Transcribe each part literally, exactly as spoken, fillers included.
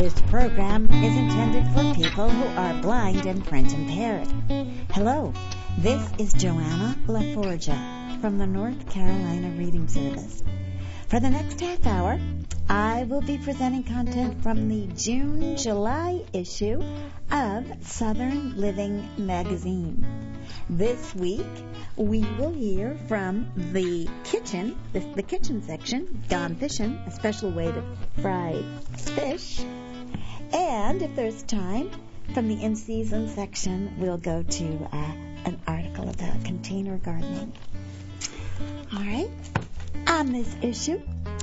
This program is intended for people who are blind and print impaired. Hello, this is Joanna LaForgia from the North Carolina Reading Service. For the next half hour, I will be presenting content from the June-July issue of Southern Living magazine. This week, we will hear from the kitchen, the, the kitchen section, Gone Fishing, a special way to fry fish. And if there's time, from the in-season section, we'll go to uh, an article about container gardening. All right. On this issue,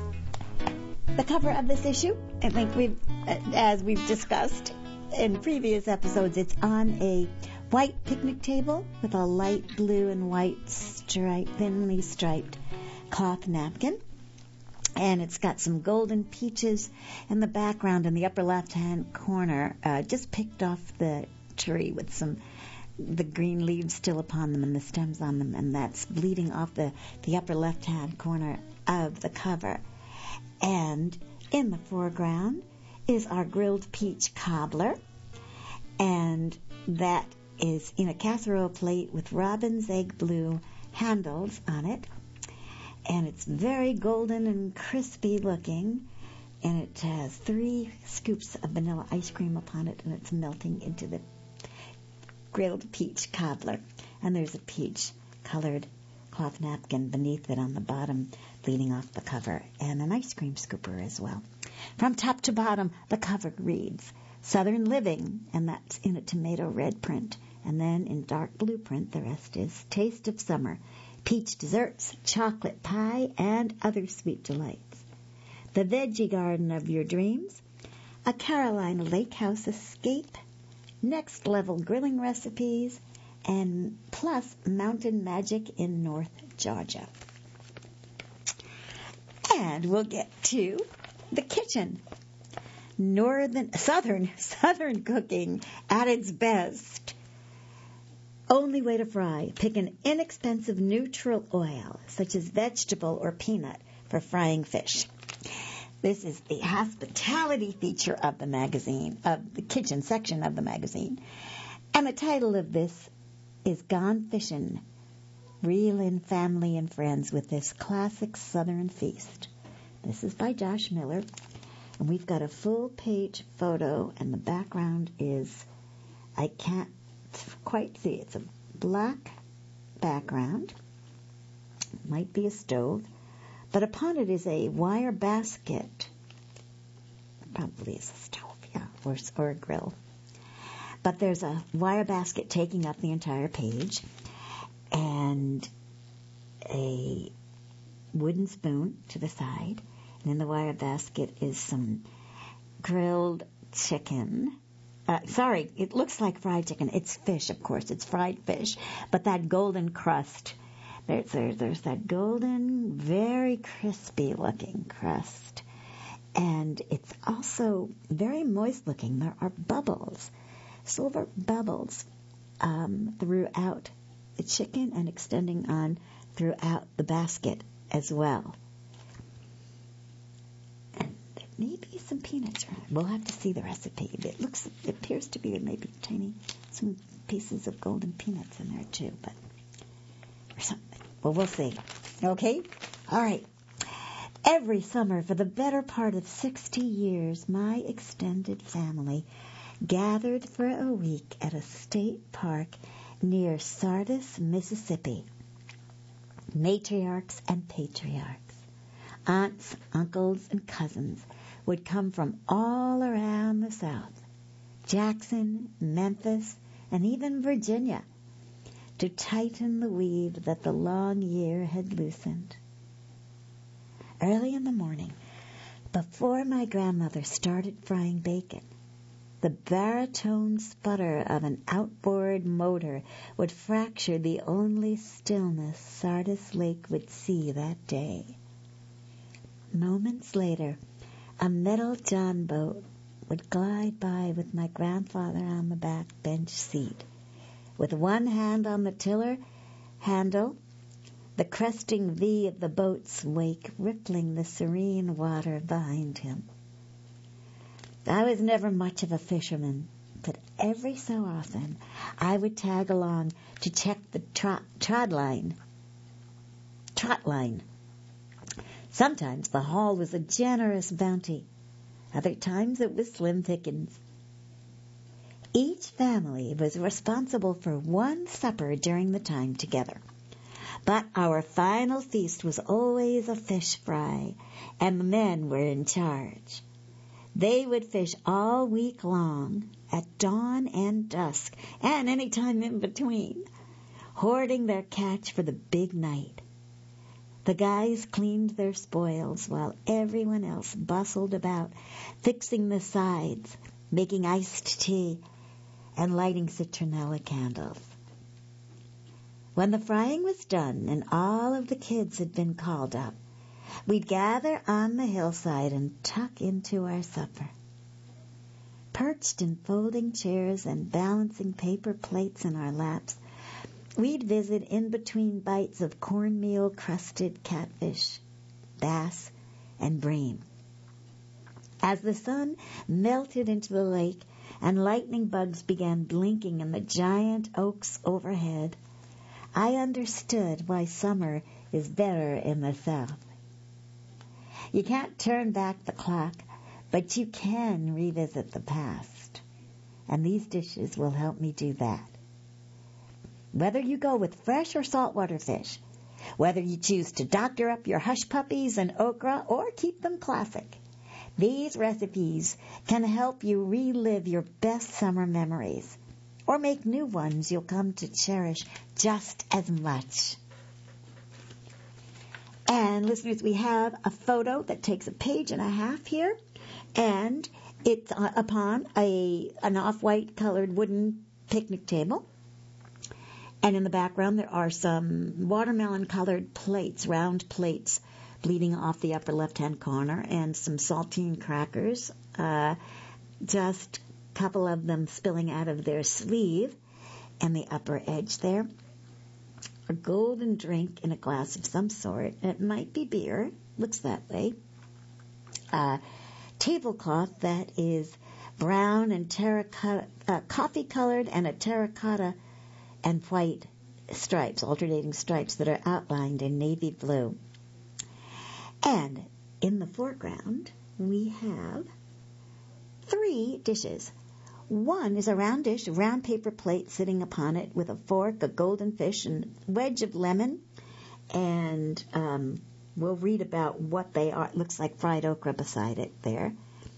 the cover of this issue, I think we've, as we've discussed in previous episodes, it's on a white picnic table with a light blue and white stripe, thinly striped cloth napkin. And it's got some golden peaches in the background in the upper left-hand corner, uh, just picked off the tree with some the green leaves still upon them and the stems on them, and that's bleeding off the, the upper left-hand corner of the cover. And in the foreground is our grilled peach cobbler, and that is in a casserole plate with robin's egg blue handles on it. And it's very golden and crispy looking, and it has three scoops of vanilla ice cream upon it, and it's melting into the grilled peach cobbler. And there's a peach-colored cloth napkin beneath it on the bottom, bleeding off the cover, and an ice cream scooper as well. From top to bottom, the cover reads Southern Living, and that's in a tomato red print. And then in dark blue print, the rest is Taste of Summer, peach desserts, chocolate pie, and other sweet delights. The veggie garden of your dreams, a Carolina lake house escape, next level grilling recipes, and plus mountain magic in North Georgia. And we'll get to the kitchen. Northern, southern, southern cooking at its best. Only way to fry. Pick an inexpensive neutral oil, such as vegetable or peanut, for frying fish. This is the hospitality feature of the magazine, of the kitchen section of the magazine. And the title of this is Gone Fishing. Reel in family and friends with this classic Southern feast. This is by Josh Miller. And we've got a full-page photo, and the background is, I can't quite see. It's a black background. It might be a stove. But upon it is a wire basket. Probably is a stove, yeah, or, or a grill. But there's a wire basket taking up the entire page, and a wooden spoon to the side. And in the wire basket is some grilled chicken. Uh, sorry, it looks like fried chicken. It's fish, of course. It's fried fish. But that golden crust, there's, there's, there's that golden, very crispy-looking crust. And it's also very moist-looking. There are bubbles, silver bubbles, um, throughout the chicken and extending on throughout the basket as well. Maybe some peanuts around. We'll have to see the recipe. It looks, it appears to be maybe tiny, some pieces of golden peanuts in there too, but or something. Well, we'll see. Okay? All right. Every summer for the better part of sixty years, my extended family gathered for a week at a state park near Sardis, Mississippi. Matriarchs and patriarchs, aunts, uncles, and cousins would come from all around the South, Jackson, Memphis, and even Virginia, to tighten the weave that the long year had loosened. Early in the morning, before my grandmother started frying bacon, the baritone sputter of an outboard motor would fracture the only stillness Sardis Lake would see that day. Moments later, a metal John boat would glide by with my grandfather on the back bench seat, with one hand on the tiller handle, the cresting V of the boat's wake rippling the serene water behind him. I was never much of a fisherman, but every so often I would tag along to check the trot, trot line. Trot line. Sometimes the haul was a generous bounty. Other times it was slim pickings. Each family was responsible for one supper during the time together. But our final feast was always a fish fry, and the men were in charge. They would fish all week long, at dawn and dusk, and any time in between, hoarding their catch for the big night. The guys cleaned their spoils while everyone else bustled about, fixing the sides, making iced tea, and lighting citronella candles. When the frying was done and all of the kids had been called up, we'd gather on the hillside and tuck into our supper. Perched in folding chairs and balancing paper plates in our laps, we'd visit in between bites of cornmeal-crusted catfish, bass, and bream. As the sun melted into the lake and lightning bugs began blinking in the giant oaks overhead, I understood why summer is better in the South. You can't turn back the clock, but you can revisit the past. And these dishes will help me do that. Whether you go with fresh or saltwater fish, whether you choose to doctor up your hush puppies and okra or keep them classic, these recipes can help you relive your best summer memories or make new ones you'll come to cherish just as much. And listeners, we have a photo that takes a page and a half here, and it's uh, upon a an off-white colored wooden picnic table. And in the background there are some watermelon-colored plates, round plates, bleeding off the upper left-hand corner, and some saltine crackers, uh, just a couple of them spilling out of their sleeve and the upper edge there. A golden drink in a glass of some sort. It might be beer. Looks that way. A tablecloth that is brown and terracotta, uh, coffee-colored, and a terracotta and white stripes, alternating stripes that are outlined in navy blue. And in the foreground, we have three dishes. One is a round dish, a round paper plate sitting upon it with a fork, a golden fish, and a wedge of lemon. And um, we'll read about what they are. It looks like fried okra beside it there.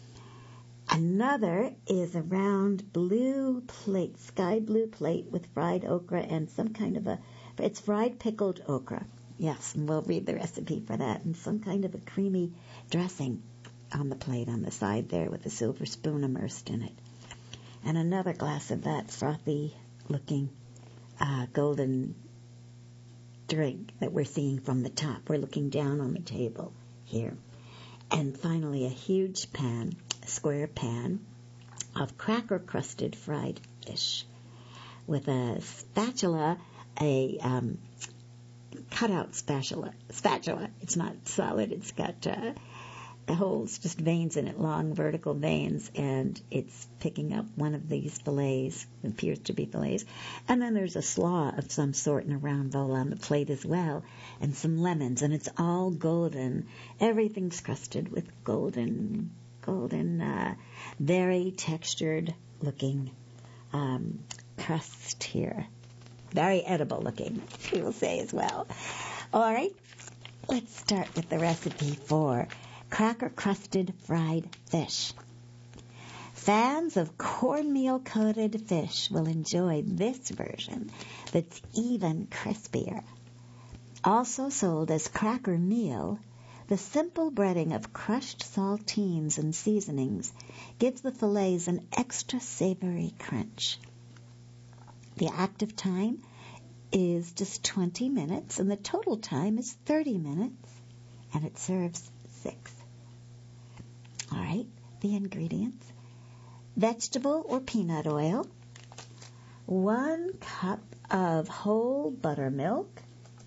Another is a round blue plate, sky blue plate with fried okra and some kind of a, it's fried pickled okra. Yes, and we'll read the recipe for that. And some kind of a creamy dressing on the plate on the side there with a silver spoon immersed in it. And another glass of that frothy-looking uh, golden drink that we're seeing from the top. We're looking down on the table here. And finally, a huge pan, a square pan, of cracker-crusted fried fish with a spatula, a um, cutout spatula. Spatula. It's not solid. It's got uh, holes, just veins in it, long vertical veins, and it's picking up one of these fillets, it appears to be fillets. And then there's a slaw of some sort in a round bowl on the plate as well, and some lemons, and it's all golden. Everything's crusted with golden, golden, uh, very textured looking um, crust here. Very edible looking, we will say as well. All right, let's start with the recipe for cracker-crusted fried fish. Fans of cornmeal-coated fish will enjoy this version that's even crispier. Also sold as cracker meal, the simple breading of crushed saltines and seasonings gives the fillets an extra savory crunch. The active time is just twenty minutes, and the total time is thirty minutes, and it serves six. All right, the ingredients. Vegetable or peanut oil, one cup of whole buttermilk,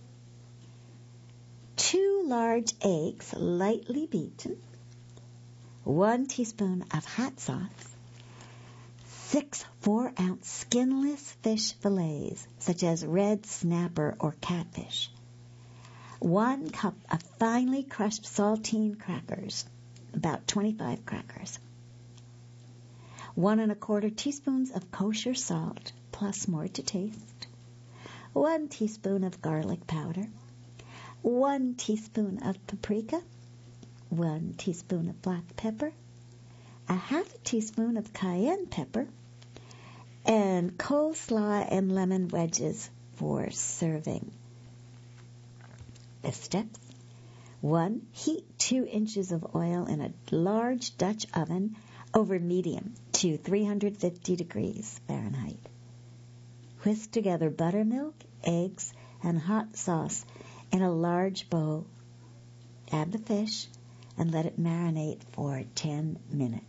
two large eggs lightly beaten, one teaspoon of hot sauce, six four-ounce skinless fish fillets, such as red snapper or catfish, one cup of finely crushed saltine crackers, about twenty-five crackers, one and a quarter teaspoons of kosher salt, plus more to taste, one teaspoon of garlic powder, one teaspoon of paprika, one teaspoon of black pepper, a half a teaspoon of cayenne pepper, and coleslaw and lemon wedges for serving. The steps: one, heat two inches of oil in a large Dutch oven over medium to three hundred fifty degrees Fahrenheit. Whisk together buttermilk, eggs, and hot sauce in a large bowl. Add the fish and let it marinate for ten minutes.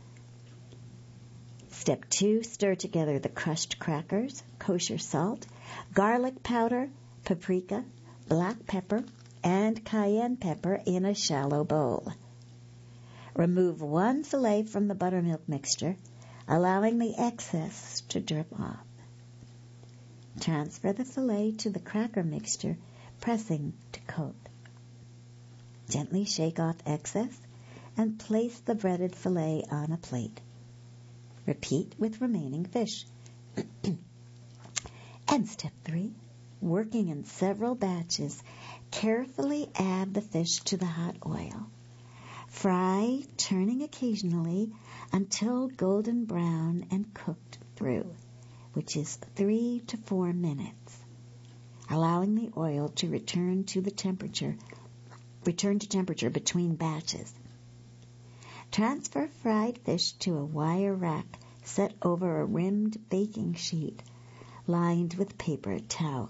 Step two, stir together the crushed crackers, kosher salt, garlic powder, paprika, black pepper, and cayenne pepper in a shallow bowl. Remove one fillet from the buttermilk mixture, allowing the excess to drip off. Transfer the fillet to the cracker mixture, pressing to coat. Gently shake off excess and place the breaded fillet on a plate. Repeat with remaining fish. And step three, working in several batches, carefully add the fish to the hot oil. Fry, turning occasionally until golden brown and cooked through, which is three to four minutes, allowing the oil to return to the temperature, return to temperature between batches. Transfer fried fish to a wire rack set over a rimmed baking sheet lined with paper towels.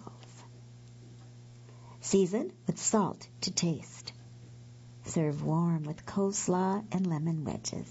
Season with salt to taste. Serve warm with coleslaw and lemon wedges.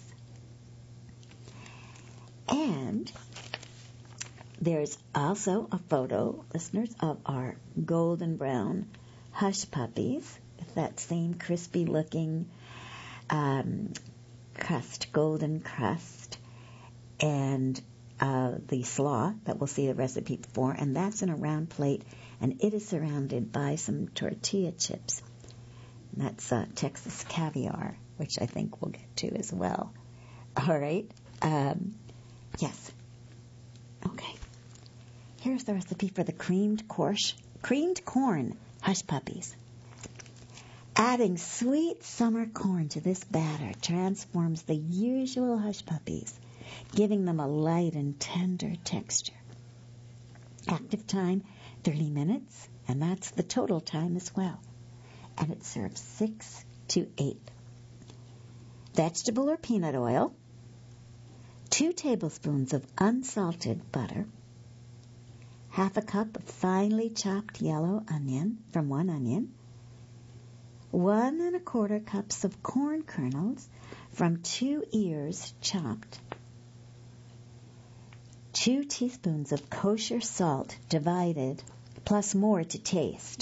And there's also a photo, listeners, of our golden brown hush puppies with that same crispy looking um, crust, golden crust, and uh, the slaw that we'll see the recipe for, and that's in a round plate, and it is surrounded by some tortilla chips. And that's uh, Texas caviar, which I think we'll get to as well. All right. Um, yes. Okay. Here's the recipe for the creamed, course, creamed corn hush puppies. Adding sweet summer corn to this batter transforms the usual hush puppies, giving them a light and tender texture. Active time, thirty minutes, and that's the total time as well. And it serves six to eight. Vegetable or peanut oil, two tablespoons of unsalted butter, half a cup of finely chopped yellow onion from one onion, one and a quarter cups of corn kernels from two ears chopped, two teaspoons of kosher salt divided, plus more to taste,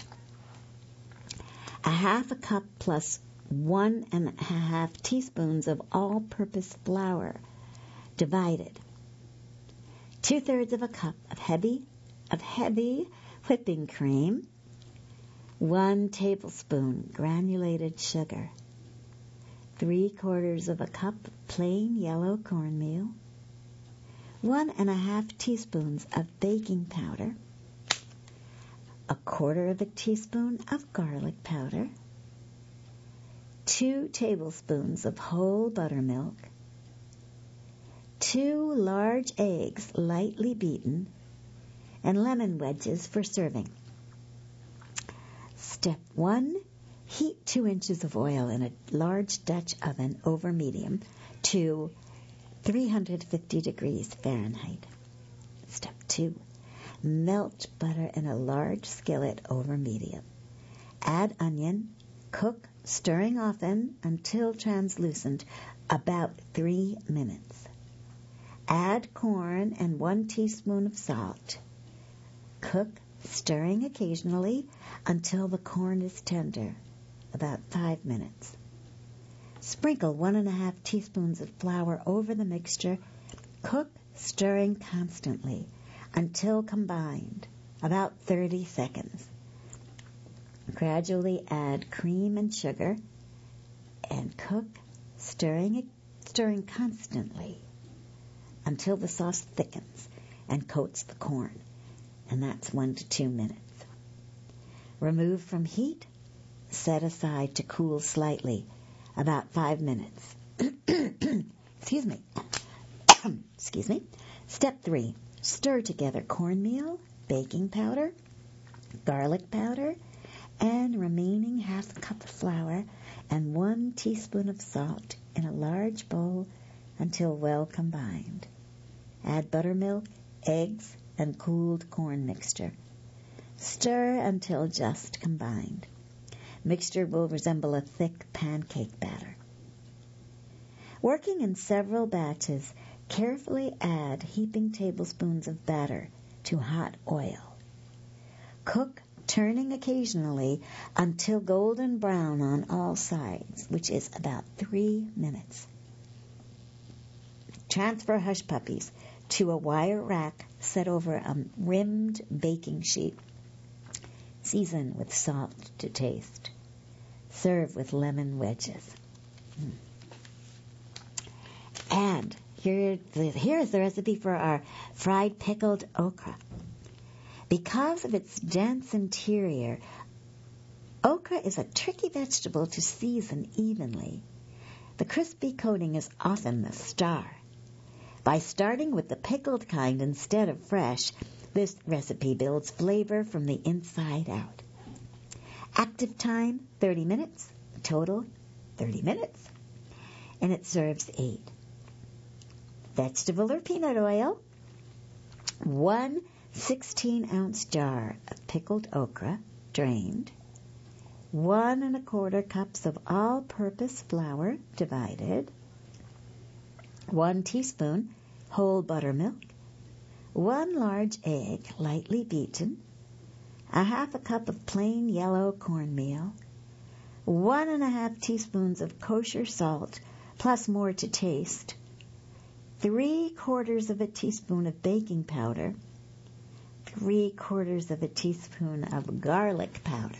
a half a cup plus one and a half teaspoons of all-purpose flour divided, two-thirds of a cup of heavy of heavy whipping cream, one tablespoon granulated sugar, three-quarters of a cup plain yellow cornmeal, one and a half teaspoons of baking powder, a quarter of a teaspoon of garlic powder, two tablespoons of whole buttermilk, two large eggs lightly beaten, and lemon wedges for serving. Step one, heat two inches of oil in a large Dutch oven over medium to three hundred fifty degrees Fahrenheit. Step two, melt butter in a large skillet over medium. Add onion, cook, stirring often until translucent, about three minutes. Add corn and one teaspoon of salt. Cook, stirring occasionally until the corn is tender, about five minutes. Sprinkle one and a half teaspoons of flour over the mixture. Cook, stirring constantly until combined, about thirty seconds. Gradually add cream and sugar and cook, stirring, stirring constantly until the sauce thickens and coats the corn, and that's one to two minutes. Remove from heat, set aside to cool slightly, about five minutes. Excuse me. Excuse me. Step three, stir together cornmeal, baking powder, garlic powder, and remaining half a cup of flour and one teaspoon of salt in a large bowl until well combined. Add buttermilk, eggs, and cooled corn mixture. Stir until just combined. Mixture will resemble a thick pancake batter. Working in several batches, carefully add heaping tablespoons of batter to hot oil. Cook, turning occasionally until golden brown on all sides, which is about three minutes. Transfer hush puppies to a wire rack set over a rimmed baking sheet. Season with salt to taste. Serve with lemon wedges. Mm. And here, here's the recipe for our fried pickled okra. Because of its dense interior, okra is a tricky vegetable to season evenly. The crispy coating is often the star. By starting with the pickled kind instead of fresh, this recipe builds flavor from the inside out. Active time, thirty minutes. Total, thirty minutes. And it serves eight. Vegetable or peanut oil. One sixteen-ounce jar of pickled okra, drained. One and a quarter cups of all-purpose flour, divided. One teaspoon whole buttermilk. One large egg, lightly beaten. A half a cup of plain yellow cornmeal. One and a half teaspoons of kosher salt, plus more to taste. Three quarters of a teaspoon of baking powder. Three quarters of a teaspoon of garlic powder.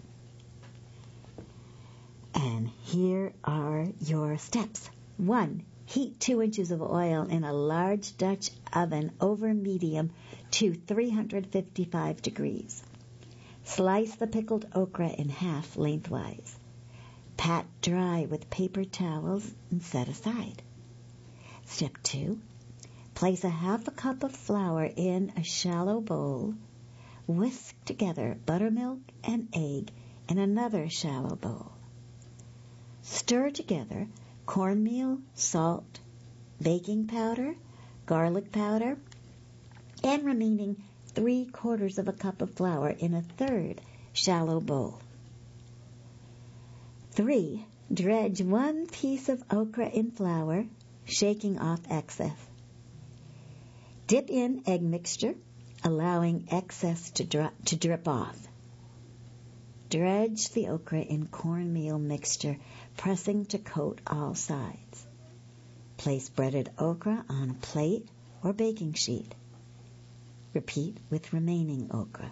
And here are your steps. One, heat two inches of oil in a large Dutch oven over medium to three hundred fifty-five degrees. Slice the pickled okra in half lengthwise. Pat dry with paper towels and set aside. Step two, place a half a cup of flour in a shallow bowl. Whisk together buttermilk and egg in another shallow bowl. Stir together cornmeal, salt, baking powder, garlic powder, and remaining three quarters of a cup of flour in a third shallow bowl. Three, dredge one piece of okra in flour, shaking off excess. Dip in egg mixture, allowing excess to, drop, to drip off. Dredge the okra in cornmeal mixture, pressing to coat all sides. Place breaded okra on a plate or baking sheet. Repeat with remaining okra.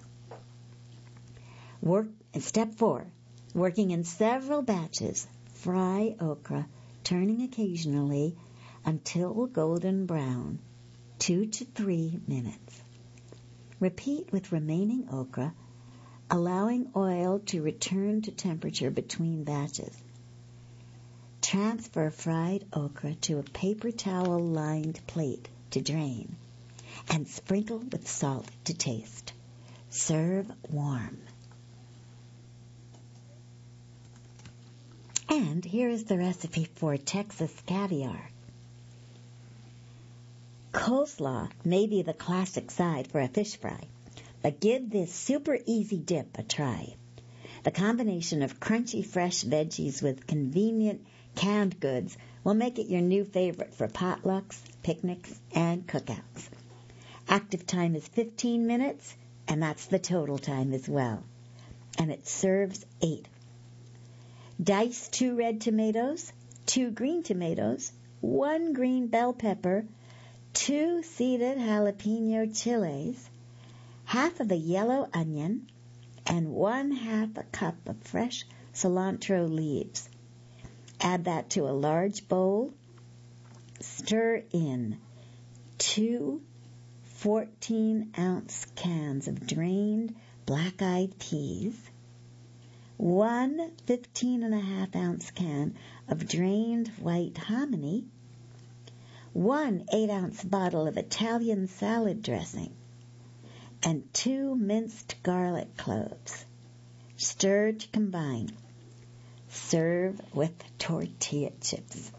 Work Step four. Working in several batches, fry okra, turning occasionally until golden brown, two to three minutes. Repeat with remaining okra, allowing oil to return to temperature between batches. Transfer fried okra to a paper towel-lined plate to drain and sprinkle with salt to taste. Serve warm. And here is the recipe for Texas caviar. Coleslaw may be the classic side for a fish fry, but give this super easy dip a try. The combination of crunchy fresh veggies with convenient canned goods will make it your new favorite for potlucks, picnics, and cookouts. Active time is fifteen minutes, and that's the total time as well. And it serves eight. Dice two red tomatoes, two green tomatoes, one green bell pepper, two seeded jalapeno chilies, half of a yellow onion, and one half a cup of fresh cilantro leaves. Add that to a large bowl. Stir in two fourteen-ounce cans of drained black-eyed peas, one fifteen and a half ounce can of drained white hominy, one eight-ounce bottle of Italian salad dressing, and two minced garlic cloves. Stir to combine. Serve with tortilla chips.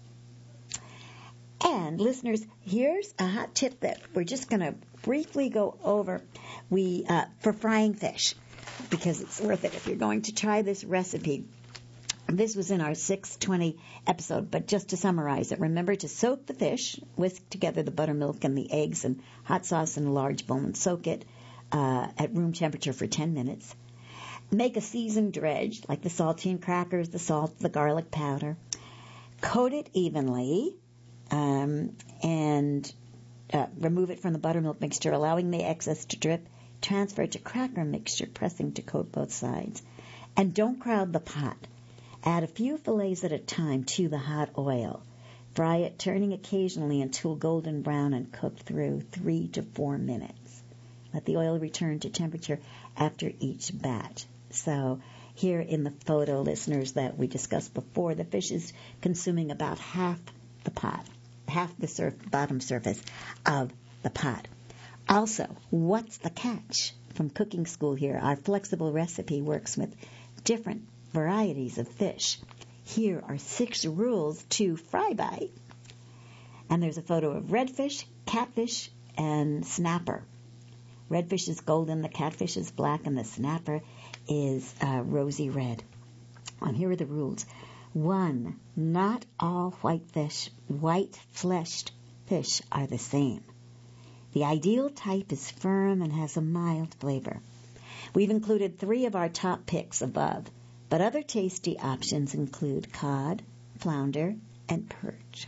And listeners, here's a hot tip that we're just going to briefly go over we uh, for frying fish, because it's worth it if you're going to try this recipe. This was in our six twenty episode, but just to summarize it, remember to soak the fish, whisk together the buttermilk and the eggs and hot sauce in a large bowl, and soak it uh, at room temperature for ten minutes. Make a seasoned dredge, like the saltine crackers, the salt, the garlic powder. Coat it evenly, um, and uh, remove it from the buttermilk mixture, allowing the excess to drip. Transfer to cracker mixture, pressing to coat both sides. And don't crowd the pot. Add a few fillets at a time to the hot oil. Fry it, turning occasionally until golden brown, and cook through three to four minutes. Let the oil return to temperature after each batch. So here in the photo, listeners, that we discussed before, the fish is consuming about half the pot, half the surf, bottom surface of the pot. Also, what's the catch? From cooking school here, our flexible recipe works with different varieties of fish. Here are six rules to fry by. And there's a photo of redfish, catfish, and snapper. Redfish is golden, the catfish is black, and the snapper is uh, rosy red. And here are the rules. One, not all whitefish, white-fleshed fish are the same. The ideal type is firm and has a mild flavor. We've included three of our top picks above, but other tasty options include cod, flounder, and perch.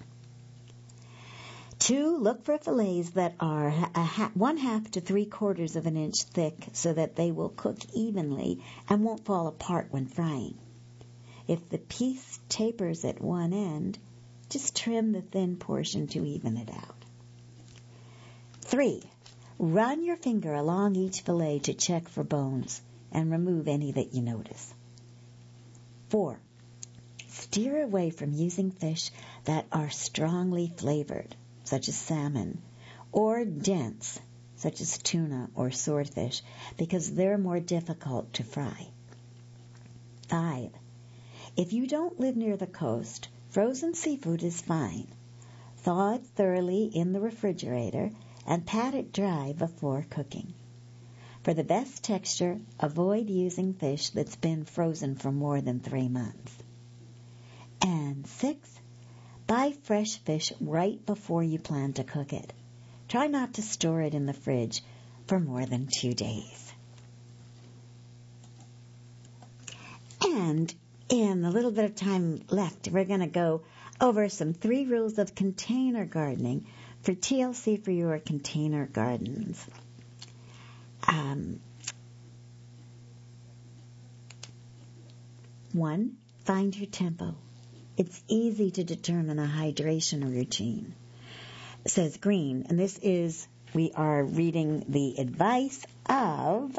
Two, look for fillets that are a ha- one half to three quarters of an inch thick so that they will cook evenly and won't fall apart when frying. If the piece tapers at one end, just trim the thin portion to even it out. Three, run your finger along each fillet to check for bones and remove any that you notice. Four, steer away from using fish that are strongly flavored, such as salmon, or dense, such as tuna or swordfish, because they're more difficult to fry. Five, if you don't live near the coast, frozen seafood is fine. Thaw it thoroughly in the refrigerator and pat it dry before cooking. For the best texture, avoid using fish that's been frozen for more than three months. And six, buy fresh fish right before you plan to cook it. Try not to store it in the fridge for more than two days. And in the little bit of time left, we're going to go over some three rules of container gardening for T L C for your container gardens. Um, one, find your tempo. It's easy to determine a hydration routine, says Green. And this is, we are reading the advice of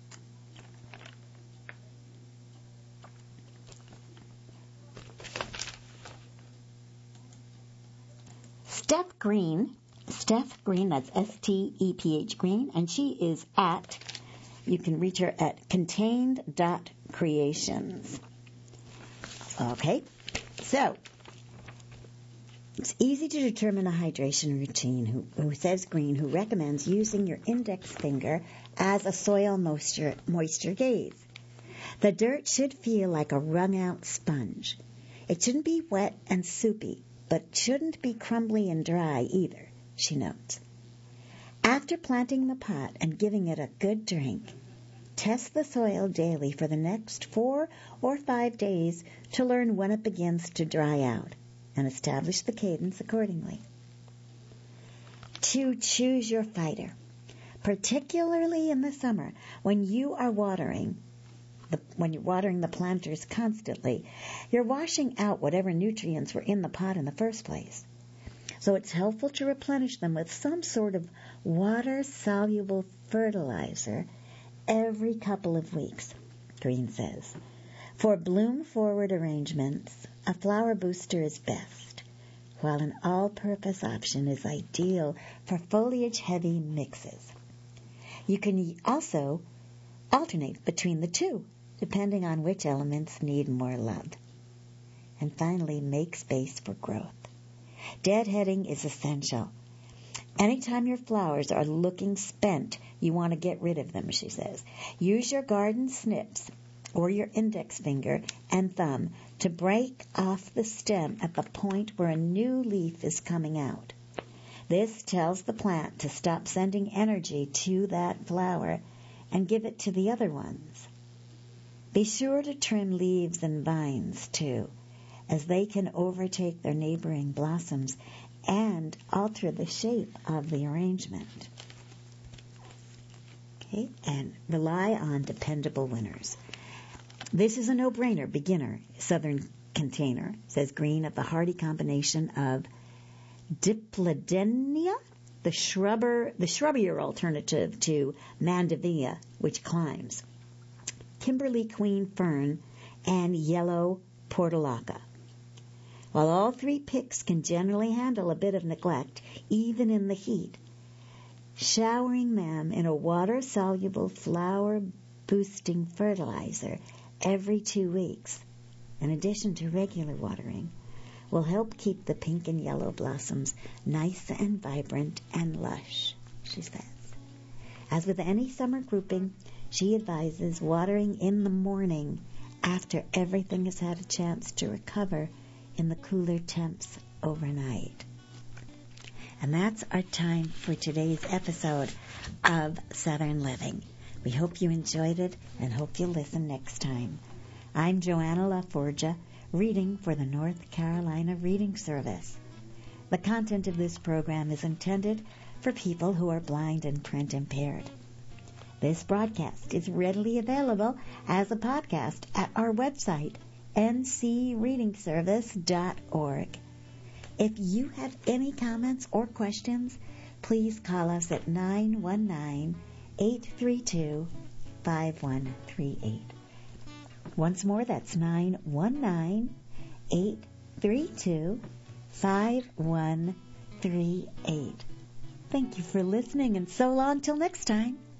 Steph Green. Steph Green, that's S T E P H Green, and she is at, you can reach her at contained dot creations. Okay. So, it's easy to determine a hydration routine, who, who says Green, who recommends using your index finger as a soil moisture, moisture gauge. The dirt should feel like a wrung-out sponge. It shouldn't be wet and soupy, but shouldn't be crumbly and dry either, she notes. After planting the pot and giving it a good drink, Test the soil daily for the next four or five days to learn when it begins to dry out and establish the cadence accordingly. To choose your fighter, particularly in the summer when you are watering, the, when you're watering the planters constantly, you're washing out whatever nutrients were in the pot in the first place. So it's helpful to replenish them with some sort of water-soluble fertilizer every couple of weeks, Green says. For bloom-forward arrangements, a flower booster is best, while an all-purpose option is ideal for foliage-heavy mixes. You can also alternate between the two, depending on which elements need more love. And finally, make space for growth. Deadheading is essential. Anytime your flowers are looking spent, you want to get rid of them, she says. Use your garden snips or your index finger and thumb to break off the stem at the point where a new leaf is coming out. This tells the plant to stop sending energy to that flower and give it to the other ones. Be sure to trim leaves and vines, too, as they can overtake their neighboring blossoms and alter the shape of the arrangement. Okay, and rely on dependable winners. This is a no-brainer beginner southern container, says Green, of the hardy combination of Dipladenia, the shrubber, the shrubbier alternative to Mandevilla, which climbs, Kimberly Queen Fern, and yellow portulaca. While all three picks can generally handle a bit of neglect, even in the heat, showering them in a water-soluble flower-boosting fertilizer every two weeks, in addition to regular watering, will help keep the pink and yellow blossoms nice and vibrant and lush, she says. As with any summer grouping, she advises watering in the morning after everything has had a chance to recover in the cooler temps overnight. And that's our time for today's episode of Southern Living. We hope you enjoyed it and hope you'll listen next time. I'm Joanna LaForgia, reading for the North Carolina Reading Service. The content of this program is intended for people who are blind and print impaired. This broadcast is readily available as a podcast at our website, n c reading service dot org. If you have any comments or questions, please call us at nine one nine, eight three two, five one three eight. Once more, that's nine one nine, eight three two, five one three eight. Thank you for listening, and so long till next time.